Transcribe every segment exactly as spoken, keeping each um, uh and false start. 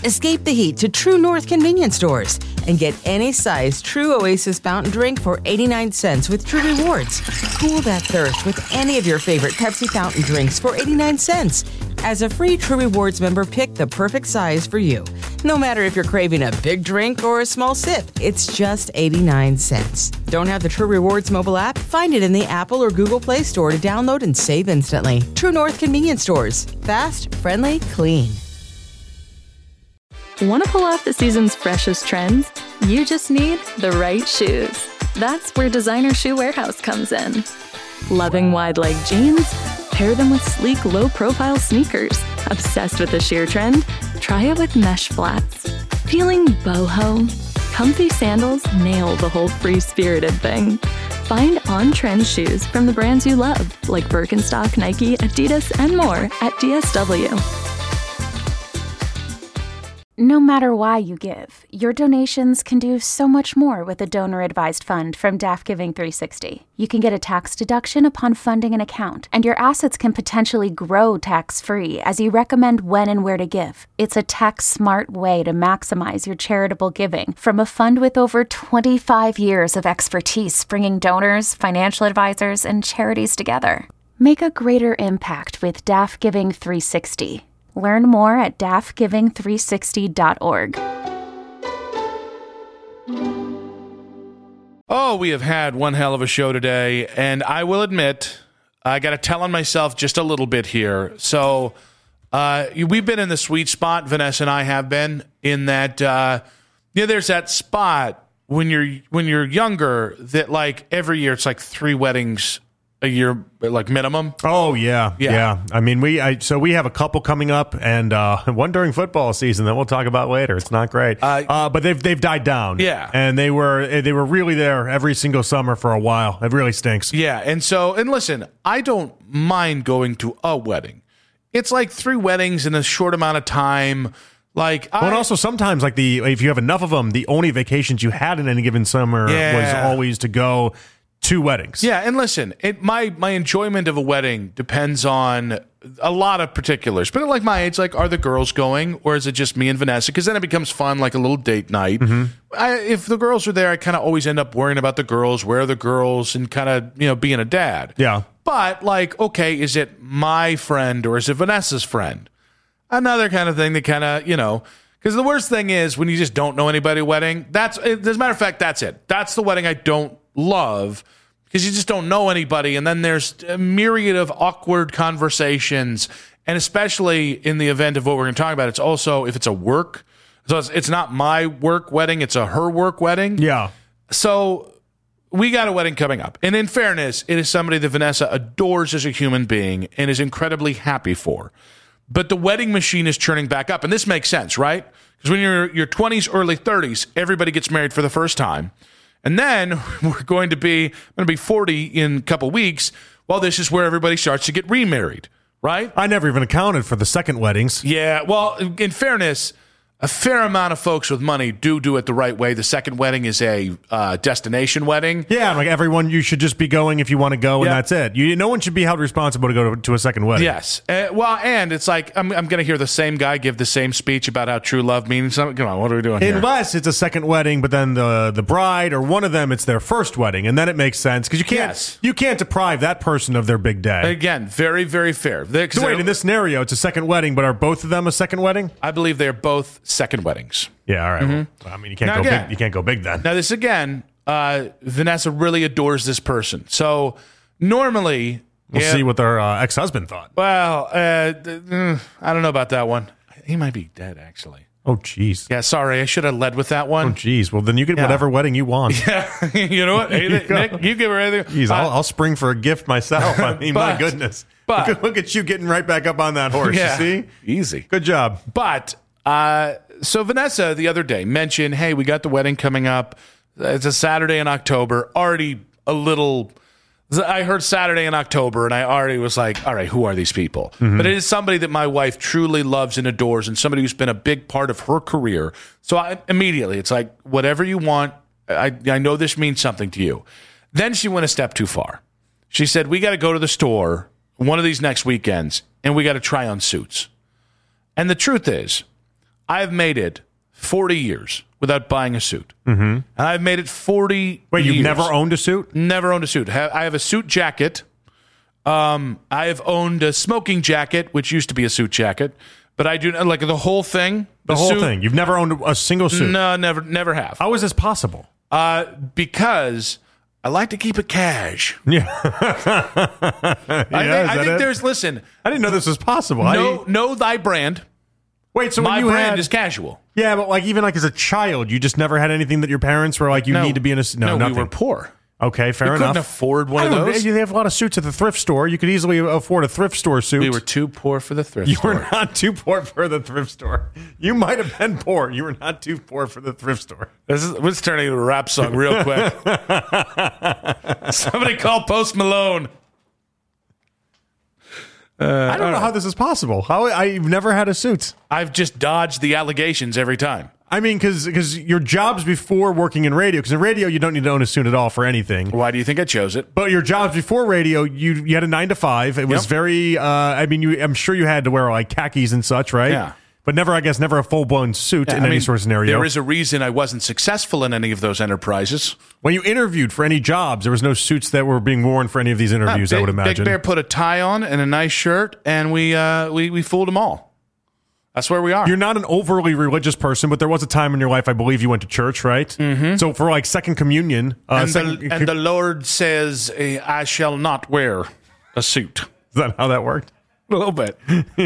Escape the heat to True North convenience stores and get any size True Oasis fountain drink for eighty-nine cents with True Rewards. Cool that thirst with any of your favorite Pepsi fountain drinks for eighty-nine cents. As a free True Rewards member, pick the perfect size for you. No matter if you're craving a big drink or a small sip, it's just eighty-nine cents. Don't have the True Rewards mobile app? Find it in the Apple or Google Play Store to download and save instantly. True North convenience stores. Fast, friendly, clean. Want to pull off the season's freshest trends? You just need the right shoes. That's where Designer Shoe Warehouse comes in. Loving wide leg jeans? Pair them with sleek, low-profile sneakers. Obsessed with the sheer trend? Try it with mesh flats. Feeling boho? Comfy sandals nail the whole free-spirited thing. Find on-trend shoes from the brands you love, like Birkenstock, Nike, Adidas, and more at D S W. No matter why you give, your donations can do so much more with a donor-advised fund from D A F Giving three sixty. You can get a tax deduction upon funding an account, and your assets can potentially grow tax-free as you recommend when and where to give. It's a tax-smart way to maximize your charitable giving from a fund with over twenty-five years of expertise bringing donors, financial advisors, and charities together. Make a greater impact with D A F Giving three sixty. Learn more at D A F giving three sixty dot org. Oh, we have had one hell of a show today, and I will admit, I got to tell on myself just a little bit here. So, uh, we've been in the sweet spot, Vanessa and I have been, in that, uh, you know, there's that spot when you're when you're younger that, like, every year it's like three weddings a year, like minimum. Oh yeah, Yeah. yeah. I mean, we I, so we have a couple coming up, and uh, one during football season that we'll talk about later. It's not great, Uh, uh, but they've they've died down. Yeah. and they were they were really there every single summer for a while. It really stinks. Yeah, and so, and listen, I don't mind going to a wedding. It's like three weddings in a short amount of time. Like, I, Well, and also sometimes, like the if you have enough of them, the only vacations you had in any given summer Yeah. was always to go to weddings. Yeah, and listen, it, my my enjoyment of a wedding depends on a lot of particulars. But at like my age, like, are the girls going, or is it just me and Vanessa? Because then it becomes fun, like a little date night. I, if the girls are there, I kind of always end up worrying about the girls, where are the girls, and kind of, you know, being a dad. Yeah. But, like, okay, is it my friend or is it Vanessa's friend? Another kind of thing that kind of, you know, because the worst thing is when you just don't know anybody at a wedding. That's, as a matter of fact, that's it. That's the wedding I don't love, because you just don't know anybody, and then there's a myriad of awkward conversations, and especially in the event of what we're going to talk about, it's also if it's a work, so it's, it's not my work wedding, it's a her work wedding. Yeah. So we got a wedding coming up, and in fairness, it is somebody that Vanessa adores as a human being and is incredibly happy for. But the wedding machine is churning back up, and this makes sense, right? Because when you're your twenties, early thirties, everybody gets married for the first time. And then we're going to be going to be forty in a couple weeks. Well, this is where everybody starts to get remarried, right? I never even accounted for the second weddings. Yeah. Well, in fairness, a fair amount of folks with money do do it the right way. The second wedding is a uh, destination wedding. Yeah, like everyone, you should just be going if you want to go, and Yeah. that's it. You, no one should be held responsible to go to, to a second wedding. Yes. Uh, well, and it's like I'm, I'm going to hear the same guy give the same speech about how true love means something. Come on, what are we doing here? Unless it's a second wedding, but then the the bride or one of them, it's their first wedding, and then it makes sense because you can't Yes. you can't deprive that person of their big day. Again, very, very fair. They're- 'cause So wait, they're- in this scenario, it's a second wedding, but are both of them a second wedding? I believe they are both second weddings. Yeah, all right. Well, I mean, you can't Now, go again- big. You can't go big then. Now, this again, uh, Vanessa really adores this person. So normally, We'll yeah, see what their uh, ex-husband thought. well, uh, th- mm, I don't know about that one. He might be dead, actually. Oh, jeez. Yeah, sorry, I should have led with that Oh, one. jeez. Well, then you get Yeah. whatever wedding you want. You know what? Hey, There you go. Nick, you give her anything. Jeez, I'll, Uh, I'll spring for a gift myself. I mean, my But- goodness. but- look, at, look at you getting right back up on that horse. yeah, You see? easy. Good job. But uh, so Vanessa the other day mentioned, hey, we got the wedding coming up. It's a Saturday in October. Already a little. I heard Saturday in October, and I already was like, all right, who are these people? But it is somebody that my wife truly loves and adores, and somebody who's been a big part of her career. So I, immediately, it's like, whatever you want, I, I know this means something to you. Then she went a step too far. She said, we got to go to the store one of these next weekends, and we got to try on suits. And the truth is, I've made it forty years without buying a suit. Mm-hmm. And I've made it forty Wait, years. you've never owned a suit? Never owned a suit. Ha- I have a suit jacket. Um, I have owned a smoking jacket, which used to be a suit jacket. But I do, like, the whole thing. The, the whole suit, thing. You've never owned a single suit? No, never never have. How is this possible? Uh, because I like to keep it cash. Yeah. I think, I think there's, listen. I didn't know this was possible. Know, I, know thy brand. wait, so My when you brand had, is casual. Yeah, but like even like as a child, you just never had anything that your parents were like, you No. need to be in a no, No, nothing. we were poor. Okay, fair We enough. couldn't afford one I of don't know, those. They have a lot of suits at the thrift store. You could easily afford a thrift store suit. We were too poor for the thrift You store. were not too poor for the thrift store. You might have been poor. You were not too poor for the thrift store. This is this is turning into a rap song real quick. Somebody call Post Malone. Uh, I don't know how this is possible. How I've never had a suit. I've just dodged the allegations every time. I mean, because your jobs before working in radio, because in radio you don't need to own a suit at all for anything. Why do you think I chose it? But your jobs before radio, you you had a nine to five. It was Yep. very. Uh, I mean, you, I'm sure you had to wear like khakis and such, right? Yeah. But never, I guess, never a full blown suit Yeah, in I any mean, sort of scenario. There is a reason I wasn't successful in any of those enterprises. When you interviewed for any jobs, there was no suits that were being worn for any of these interviews. Big, I would imagine. Big Bear put a tie on and a nice shirt, and we uh, we we fooled them all. That's where we are. You're not an overly religious person, but there was a time in your life, I believe, you went to church, right? Mm-hmm. So for like second communion, uh, and, second, the, and the Lord says, eh, "I shall not wear a suit." is that how that worked? A little bit.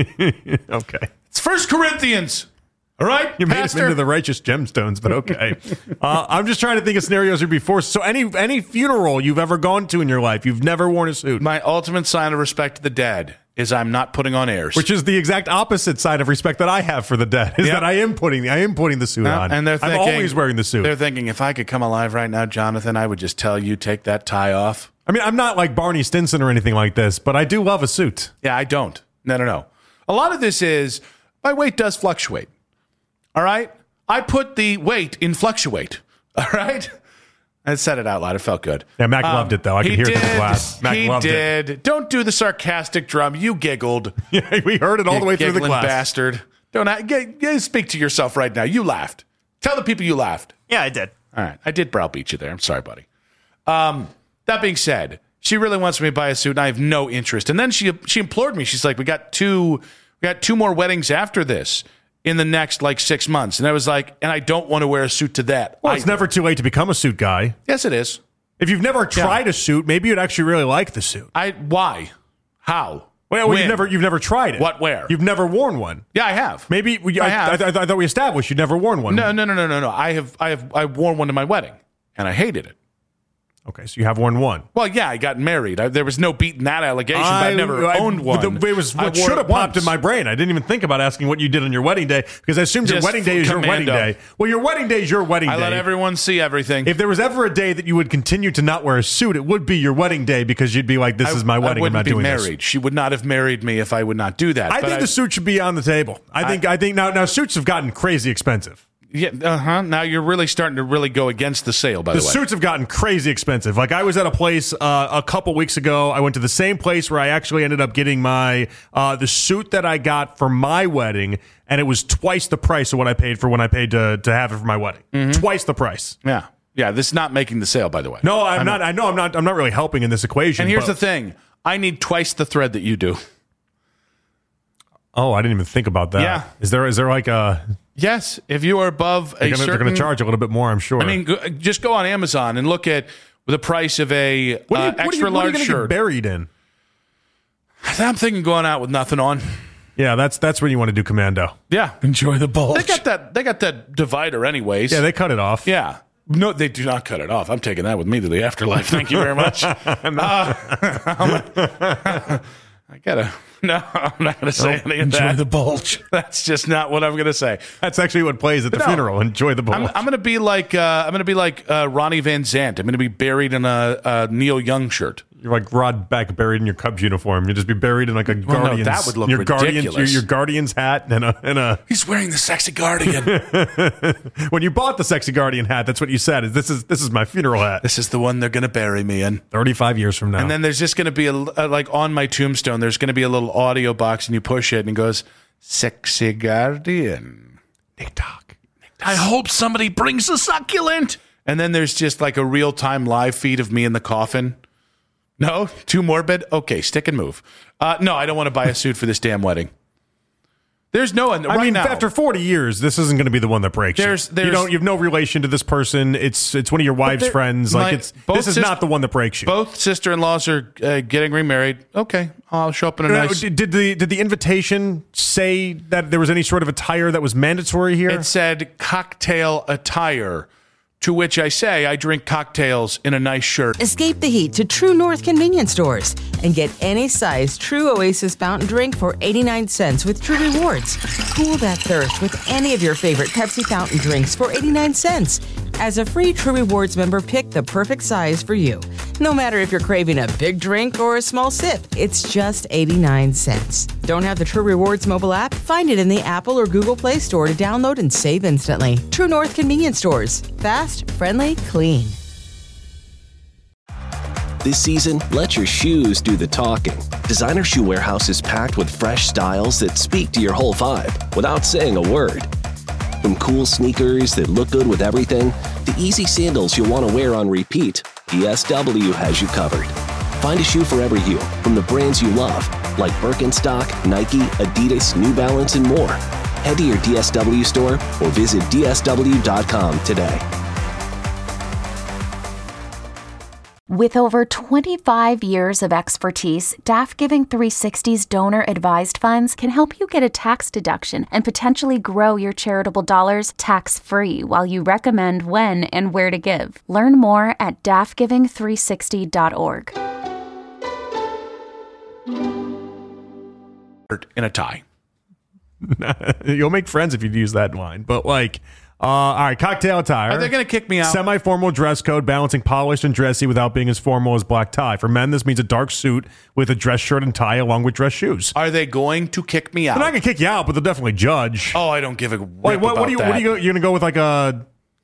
Okay. It's First Corinthians. All right, You made Pastor? it into the righteous gemstones, but okay. uh, I'm just trying to think of scenarios you'd be forced. So any any funeral you've ever gone to in your life, you've never worn a suit, My ultimate sign of respect to the dead is I'm not putting on airs. which is the exact opposite side of respect that I have for the dead. Is Yep. that I am putting I am putting the suit Uh, on, and they're thinking, I'm always wearing the suit. They're thinking, if I could come alive right now, Jonathan, I would just tell you, take that tie off. I mean, I'm not like Barney Stinson or anything like this, but I do love a suit. Yeah, I don't. No, no, no. A lot of this is my weight does fluctuate. All right? I put the weight in fluctuate. All right? I said it out loud. It felt good. Yeah, Mac loved it, though. I he could hear it did. through the glass. Mac he loved it. did. Don't do the sarcastic drum. You giggled. Yeah, we heard it all the way through the Giggling glass. bastard. Don't I, get, get, speak to yourself right now. You laughed. Tell the people you laughed. Yeah, I did. All right. I did browbeat you there. I'm sorry, buddy. Um, that being said, she really wants me to buy a suit, and I have no interest. And then she she implored me. She's like, we got two we got two more weddings after this in the next like six months. And I was like, and I don't want to wear a suit to that. Well, it's either. never too late to become a suit guy. Yes, it is. If you've never tried a suit, maybe you'd actually really like the suit. I why? How? Well, well When? you've never you've never tried it. What, where? You've never worn one. Yeah, I have. Maybe we, I I, have. I, I, I thought we established you'd never worn one. No, no, no, no, no, no. I have I have I wore one to my wedding, and I hated it. Okay, so you have worn one. Well, yeah, I got married. I, there was no beating that allegation, but I've never I- owned one. the- It was I what wore should it have popped once. in my brain. I didn't even think about asking what you did on your wedding day because I assumed your Just wedding day is your wedding commando. day. Well, your wedding day is your wedding I day. let everyone see everything. If there was ever a day that you would continue to not wear a suit, it would be your wedding day because you'd be like, "This I- is my wedding. I I'm wouldn't not be doing married. this." She would not have married me if I would not do that. I But think the suit should be on the table. I think. I, think now. Now suits have gotten crazy expensive. yeah, uh huh. Now you're really starting to really go against the sale. By the, The way, suits have gotten crazy expensive. Like I was at a place uh, a couple weeks ago. I went to the same place where I actually ended up getting my uh, the suit that I got for my wedding, and it was twice the price of what I paid for when I paid to to have it for my wedding. Mm-hmm. Twice the price. yeah, yeah. This is not making the sale. By the way, No, I'm, not. I know I'm not. I'm not really helping in this equation. And here's but- the thing: I need twice the thread that you do. Oh, I didn't even think about that. Yeah. Is there is there like a Yes, if you are above a they're gonna, certain, they're going to charge a little bit more? I'm sure. I mean, go, just go on Amazon and look at the price of a what are you, uh, what are extra you, what are you large gonna shirt. get buried in? I'm thinking going out with nothing on. Yeah, that's that's when you want to do commando. Yeah, Enjoy the bulge. they got that. They got that divider, anyways. Yeah, they cut it off. Yeah. No, they do not cut it off. I'm taking that with me to the afterlife. Thank you very much. Uh, I gotta. No, I'm not gonna say any of Enjoy that. the bulge. That's just not what I'm gonna say. That's actually what plays at the No. funeral. Enjoy the bulge. I'm, I'm gonna be like uh, I'm gonna be like uh, Ronnie Van Zant. I'm gonna be buried in a, a Neil Young shirt. You're like Rod Beck buried in your Cubs uniform. You just be buried in like a no, Guardians. that would look your Guardians, your, ridiculous. your Guardians hat and a, and a. He's wearing the sexy Guardian. When you bought the sexy Guardian hat, that's what you said. Is this is this is my funeral hat? This is the one they're gonna bury me in. Thirty-five years from now. And then there's just gonna be a, a like on my tombstone. There's gonna be a little audio box, and you push it, and it goes, "Sexy Guardian." TikTok. I hope somebody brings a succulent. And then there's just like a real-time live feed of me in the coffin. No? Too morbid? Okay, stick and move. Uh, no, I don't want to buy a suit for this damn wedding. There's no one. I right mean, now, after forty years, this isn't going to be the one that breaks There's- you. there's- you don't. You have no relation to this person. It's it's one of your wife's there- friends. my- Like it's both this is sis- not the one that breaks you. both sister-in-laws are uh, getting remarried. Okay, I'll show up in a Uh, nice... did did the did the invitation say that there was any sort of attire that was mandatory here? It said cocktail attire, to which I say I drink cocktails in a nice shirt. Escape the heat to True North convenience stores and get any size True Oasis fountain drink for eighty-nine cents with True Rewards. Cool that thirst with any of your favorite Pepsi fountain drinks for eighty-nine cents. As a free True Rewards member, pick the perfect size for you. No matter if you're craving a big drink or a small sip, it's just eighty-nine cents. Don't have the True Rewards mobile app? Find it in the Apple or Google Play Store to download and save instantly. True North convenience stores. Fast, friendly, clean. This season, let your shoes do the talking. Designer Shoe Warehouse is packed with fresh styles that speak to your whole vibe without saying a word. From cool sneakers that look good with everything, to easy sandals you'll want to wear on repeat, D S W has you covered. Find a shoe for every you from the brands you love, like Birkenstock, Nike, Adidas, New Balance, and more. Head to your D S W store or visit D S W dot com today. With over twenty-five years of expertise, Daft Giving three sixty's donor-advised funds can help you get a tax deduction and potentially grow your charitable dollars tax-free while you recommend when and where to give. Learn more at daft giving three sixty dot org. In a tie. You'll make friends if you use that line. But like, uh, all right, cocktail attire. Are they going to kick me out? Semi-formal dress code, balancing polished and dressy without being as formal as black tie. For men, this means a dark suit with a dress shirt and tie along with dress shoes. Are they going to kick me out? They're not going to kick you out, but they'll definitely judge. Oh, I don't give a rip Wait, what, about what are you? that. What are you? You're going to go with like a,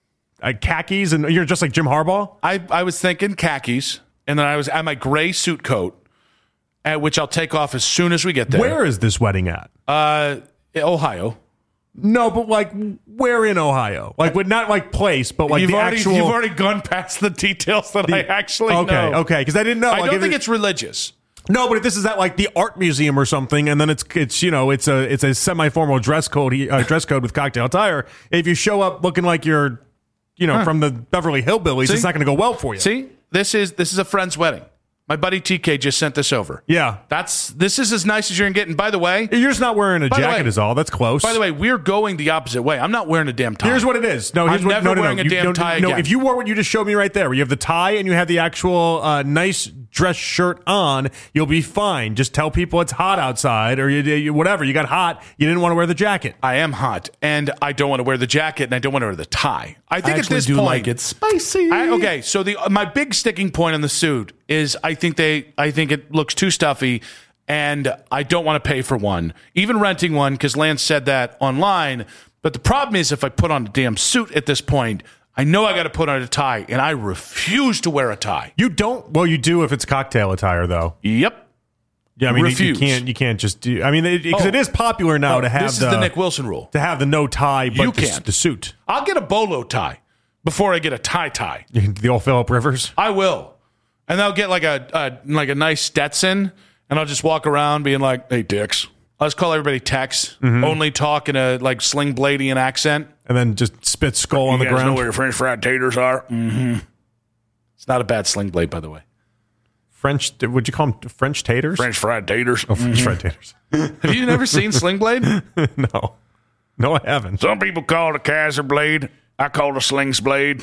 a khakis, and you're just like Jim Harbaugh? I, I was thinking khakis, and then I was at my gray suit coat, at which I'll take off as soon as we get there. Where is this wedding at? Uh, Ohio. No, but like where in Ohio? Like, with not like place, but like you've the already actual. you've already gone past the details that I actually okay, know. okay, because I didn't know. I like, don't if think it- it's religious. No, but if this is at like the art museum or something, and then it's it's you know it's a it's a semi formal dress code uh, dress code with cocktail attire. If you show up looking like you're, you know, Huh. from the Beverly Hillbillies, See? it's not going to go well for you. See, this is this is a friend's wedding. My buddy T K just sent this over. Yeah, That's this is as nice as you're gonna get. And by the way, you're just not wearing a By the jacket, way- is all. That's close. by the way, we're going the opposite way. I'm not wearing a damn tie. Here's what it is. No, here's I'm what, never no, no, wearing no. a You damn don't- tie No, again. if you wore what you just showed me right there, where you have the tie and you have the actual uh, nice dress shirt on, you'll be fine. Just tell people it's hot outside, or you, you whatever. You got hot. You didn't want to wear the jacket. I am hot, and I don't want to wear the jacket, and I don't want to wear the tie. I think I at actually this do point, like it spicy. I, okay, so the my big sticking point on the suit is I think they I think it looks too stuffy, and I don't want to pay for one, even renting one, because Lance said that online. But the problem is, if I put on a damn suit at this point, I know I got to put on a tie, and I refuse to wear a tie. You don't. Well, you do if it's cocktail attire, though. Yep. Yeah, I mean, you- you Refuse. can't. You can't just do. I mean, because Oh. it is popular now Oh, to have this is the, the Nick Wilson rule. to have the no tie, but You the, can't. the suit. I'll get a bolo tie before I get a tie tie. The old Philip Rivers. I will. And I'll get like a, a like a nice Stetson, and I'll just walk around being like, "Hey, dicks." I'll just call everybody Tex. Mm-hmm. Only talk in a like Sling Bladian accent. And then just spit skull on the You guys ground. know where your French fried taters are? Mm-hmm. It's not a bad Sling Blade, by the way. French, would you call them French taters? French fried taters. Oh, French fried taters. Have you never seen Sling Blade? No. No, I haven't. Some people call it a Kaiser blade. I call it a Sling's blade.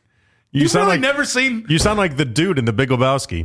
You You've sound really like never seen? you sound like the dude in the Big Lebowski.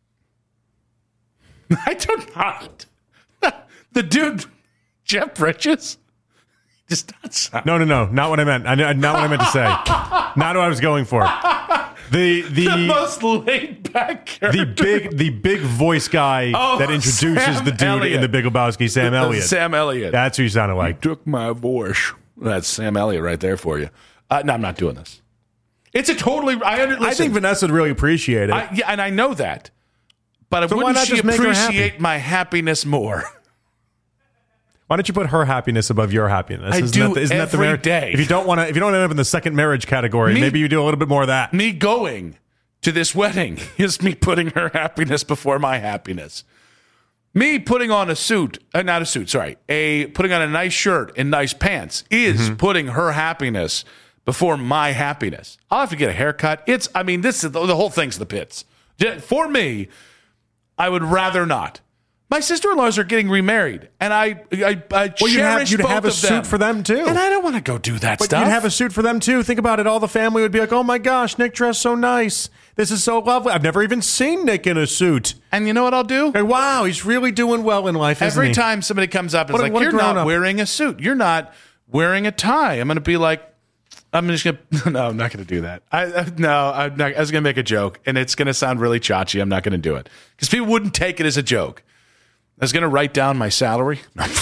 I do not. The dude, Jeff Bridges, does not sound. No, no, no, not what I meant. I, not what I meant to say. Not what I was going for. The the The most laid back character. the big the big voice guy Oh, that introduces Sam the dude Elliott. in the Big Lebowski, Sam Elliott. Sam Elliott. That's who you sounded like. Took my voice. That's Sam Elliott right there for you. Uh, no, I'm not doing this. It's a totally. I under, listen, I think Vanessa would really appreciate it. I, yeah, and I know that. But So why wouldn't not she just make her appreciate happy? my happiness more? Why don't you put her happiness above your happiness? I isn't do that the, isn't that the every mar- day. If you don't want to, if you don't end up in the second marriage category, Me- maybe you do a little bit more of that. Me going to this wedding is me putting her happiness before my happiness. Me putting on a suit, uh, not a suit, sorry, a putting on a nice shirt and nice pants is mm-hmm. putting her happiness before my happiness. I'll have to get a haircut. It's, I mean, this is the, the whole thing's the pits. For me, I would rather not. My sister-in-laws are getting remarried, and I, I, I well, cherish you'd have, you'd both have a of suit them. for them too, and I don't want to go do that but stuff. You'd have a suit for them too. Think about it. All the family would be like, "Oh my gosh, Nick dressed so nice. This is so lovely. I've never even seen Nick in a suit." And you know what I'll do? Like, wow, he's really doing well in life. Every isn't he? time somebody comes up and is What a- like, what a "You're not grown-up." wearing a suit. You're not wearing a tie." I'm going to be like, "I'm just going to." No, I'm not going to do that. I, I no, I'm not. I was going to make a joke, and it's going to sound really chachi. I'm not going to do it because people wouldn't take it as a joke. I was going to write down my salary.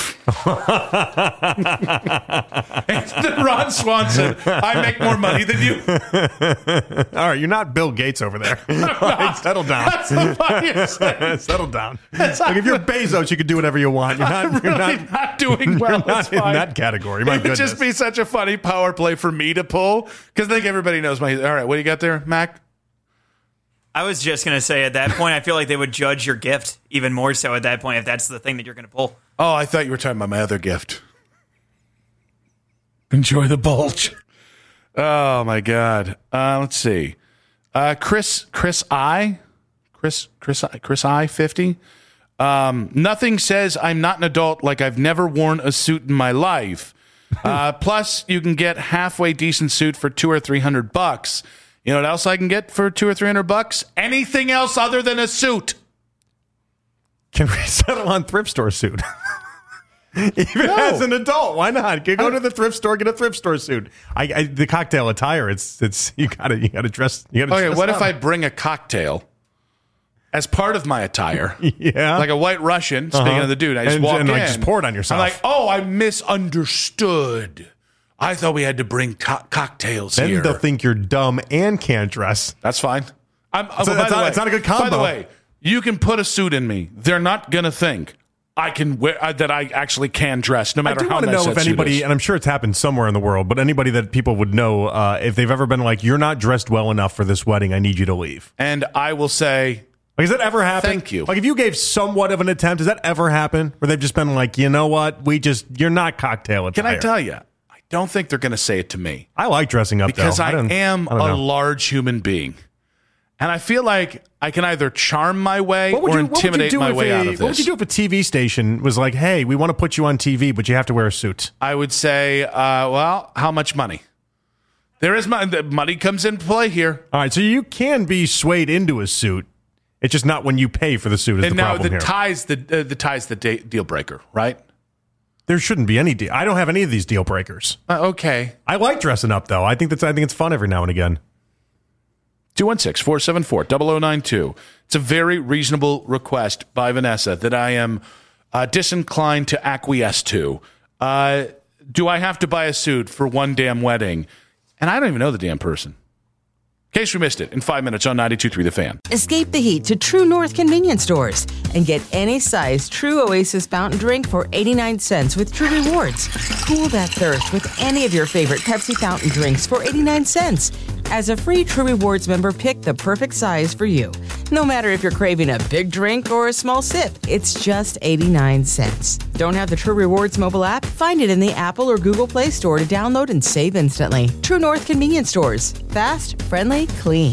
Ron Swanson, I make more money than you. All right, you're not Bill Gates over there. Like, settle down. That's the funniest thing. Settle down. That's like if you're Bezos, you can do whatever you want. You're not, I'm really you're not, not doing well. You're not It's in fine. that category. My it would goodness. just be such a funny power play for me to pull because I think everybody knows my. All right, what do you got there, Mac? I was just going to say at that point, I feel like they would judge your gift even more so at that point if that's the thing that you're going to pull. Oh, I thought you were talking about my other gift. Enjoy the bulge. Oh my God. Uh, let's see. Uh, Chris, Chris I, Chris, Chris, Chris I fifty. Um, nothing says I'm not an adult like I've never worn a suit in my life. Uh, plus, you can get halfway decent suit for two or three hundred bucks. You know what else I can get for two or three hundred bucks? Anything else other than a suit. Can we settle on thrift store suit? Even No. as an adult, why not? You go to the thrift store, get a thrift store suit. I, I the cocktail attire. It's it's you gotta you gotta dress. You gotta. Okay, dress what up. if I bring a cocktail as part of my attire? Yeah, Like a white Russian, speaking Uh-huh. of the dude. I just And- walk and, in. like, just pour it on yourself. I'm like, oh, I misunderstood. I thought we had to bring co- cocktails then here. they'll think you're dumb and can't dress. That's fine. I'm, oh, So by that's the not- way, it's not a good By the combo. way, you can put a suit in me. They're not going to think I can wear uh, that I actually can dress, no I matter do how want to nice know if that suit anybody, is. and I'm sure it's happened somewhere in the world, but anybody that people would know uh, if they've ever been like, "You're not dressed well enough for this wedding. I need you to leave." And I will say, Like, has that ever happened? Thank you. Like, if you gave somewhat of an attempt, does that ever happen? Where they've just been like, "You know what? We just you're not cocktail attire." can I tell you, I don't think they're going to say it to me. I like dressing up Because though. I, don't- am I don't a know. large human being. And I feel like I can either charm my way What would or you- what would you intimidate do my if way a- out of this. What would you do if a T V station was like, "Hey, we want to put you on T V, but you have to wear a suit"? I would say, uh, well, how much money? There is money. The money comes into play here. All right, so you can be swayed into a suit. It's just not when you pay for the suit is And the now problem the here. tie's the uh, the tie's the da- deal breaker, right? There shouldn't be any deal. I don't have any of these deal breakers. Uh, okay. I like dressing up though. I think that's I think it's fun every now and again. two one six, four seven four, zero zero nine two. It's a very reasonable request by Vanessa that I am uh, disinclined to acquiesce to. Uh, do I have to buy a suit for one damn wedding? And I don't even know the damn person. In case we missed it, in five minutes on ninety-two point three The Fan. Escape the heat to True North convenience stores and get any size True Oasis fountain drink for eighty-nine cents with True Rewards. Cool that thirst with any of your favorite Pepsi fountain drinks for eighty-nine cents. As a free True Rewards member, pick the perfect size for you. No matter if you're craving a big drink or a small sip, it's just eighty-nine cents. Don't have the True Rewards mobile app? Find it in the Apple or Google Play Store to download and save instantly. True North convenience stores. Fast, friendly, clean.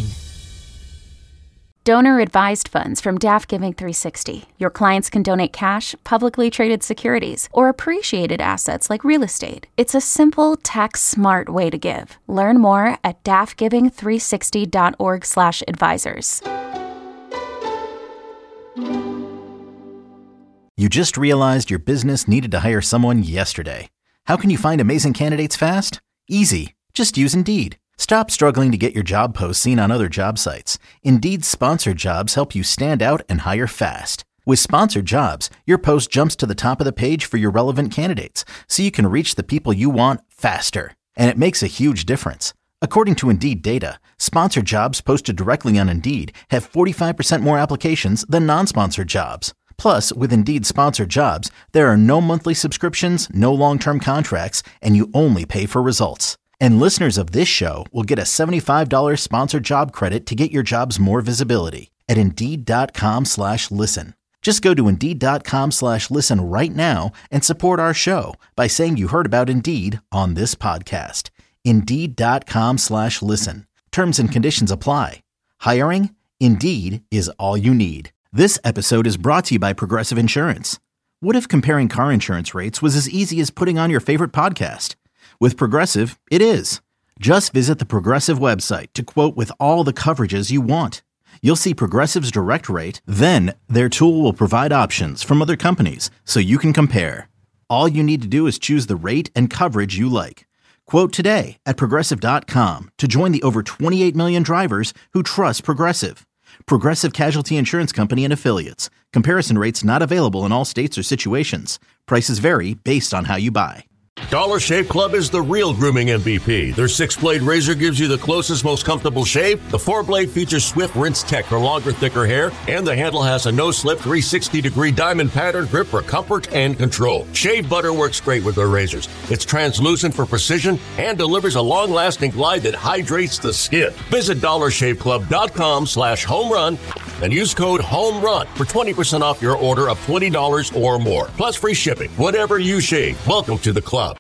Donor-advised funds from Daft Giving three sixty. Your clients can donate cash, publicly traded securities, or appreciated assets like real estate. It's a simple, tax-smart way to give. Learn more at daft giving three sixty dot org slash advisors. You just realized your business needed to hire someone yesterday. How can you find amazing candidates fast? Easy. Just use Indeed. Stop struggling to get your job posts seen on other job sites. Indeed's sponsored jobs help you stand out and hire fast. With sponsored jobs, your post jumps to the top of the page for your relevant candidates, so you can reach the people you want faster. And it makes a huge difference. According to Indeed data, sponsored jobs posted directly on Indeed have forty-five percent more applications than non-sponsored jobs. Plus, with Indeed sponsored jobs, there are no monthly subscriptions, no long-term contracts, and you only pay for results. And listeners of this show will get a seventy-five dollars sponsored job credit to get your jobs more visibility at Indeed.com slash listen. Just go to Indeed.com slash listen right now and support our show by saying you heard about Indeed on this podcast. Indeed.com slash listen. Terms and conditions apply. Hiring? Indeed is all you need. This episode is brought to you by Progressive Insurance. What if comparing car insurance rates was as easy as putting on your favorite podcast? With Progressive, it is. Just visit the Progressive website to quote with all the coverages you want. You'll see Progressive's direct rate, then their tool will provide options from other companies so you can compare. All you need to do is choose the rate and coverage you like. Quote today at Progressive dot com to join the over twenty-eight million drivers who trust Progressive. Progressive Casualty Insurance Company and Affiliates. Comparison rates not available in all states or situations. Prices vary based on how you buy. Dollar Shave Club is the real grooming M V P. Their six-blade razor gives you the closest, most comfortable shave. The four-blade features swift rinse tech for longer, thicker hair. And the handle has a no-slip three hundred sixty degree diamond pattern grip for comfort and control. Shave butter works great with their razors. It's translucent for precision and delivers a long-lasting glide that hydrates the skin. Visit dollar shave club dot com slash home run and use code HOMERUN for twenty percent off your order of twenty dollars or more. Plus free shipping. Whatever you shave, welcome to the club.